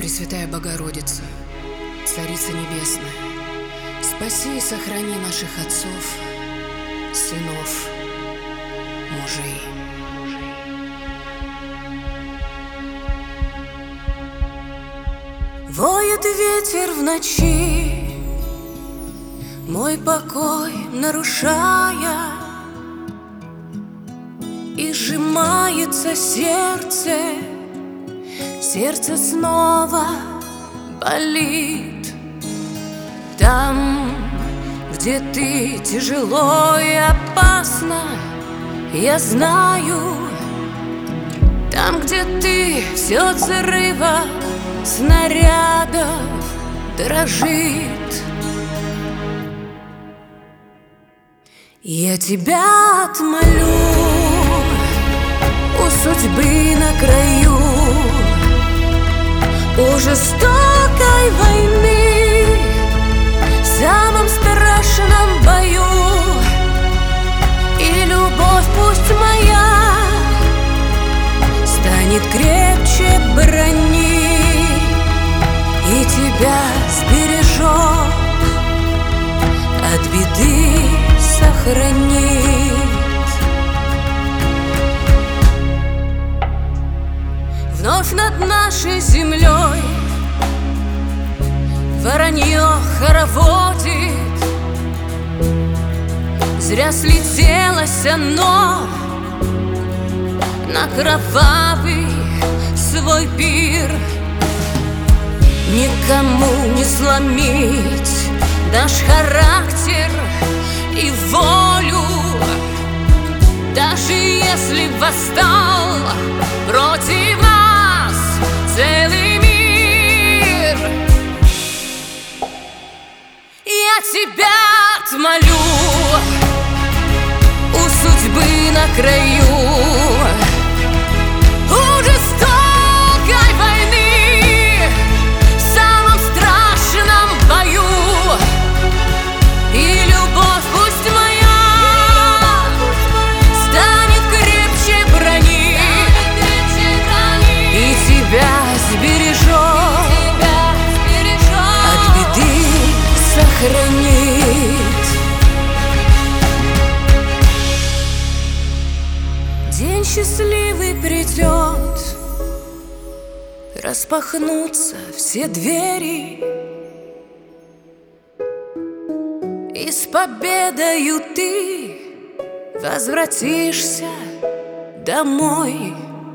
Пресвятая Богородица, Царица Небесная, спаси и сохрани наших отцов, сынов, мужей. Воет ветер в ночи, мой покой нарушая, и сжимается сердце, сердце снова болит. Там, где ты, тяжело и опасно, я знаю. Там, где ты, все от взрыва снарядов дрожит. Я тебя отмолю у судьбы на краю, у жестокой войны, в самом страшном бою. И любовь пусть моя станет крепче брони, и тебя сбережет, от беды сохранит. Вновь над нашей землей воронье хороводит. Зря слетелось оно на кровавый свой пир. Никому не сломить наш характер и волю, даже если восстал против нас целый мир. Я тебя отмолю у судьбы на краю, у жестокой войны, в самом страшном бою. И любовь пусть моя станет крепче брони, и тебя сбережет, от беды сохранит. День счастливый придет, распахнутся все двери, и с победою ты возвратишься домой.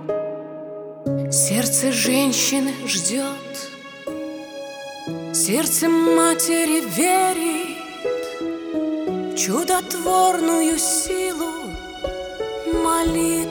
Сердце женщины ждет, сердце матери верит в чудотворную силу молитвы.